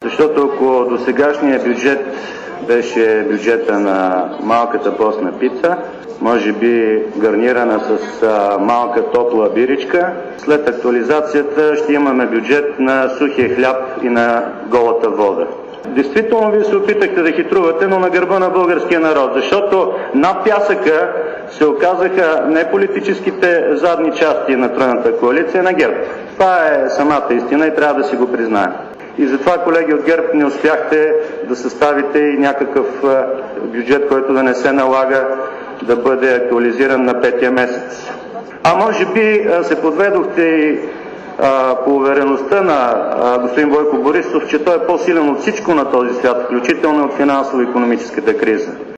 Защото ако досегашният бюджет беше бюджета на малката постна пица, може би гарнирана с малка топла биричка, след актуализацията ще имаме бюджет на сухия хляб и на голата вода. Действително вие се опитахте да хитрувате, но на гърба на българския народ, защото на пясъка се оказаха не политическите задни части на тройната коалиция, на ГЕРБ. Това е самата истина и трябва да си го признаем. И затова, колеги от ГЕРБ, не успяхте да съставите и някакъв бюджет, който да не се налага да бъде актуализиран на 5-я месец. А може би се подведохте и по увереността на господин Бойко Борисов, че той е по-силен от всичко на този свят, включително от финансово-икономическата криза.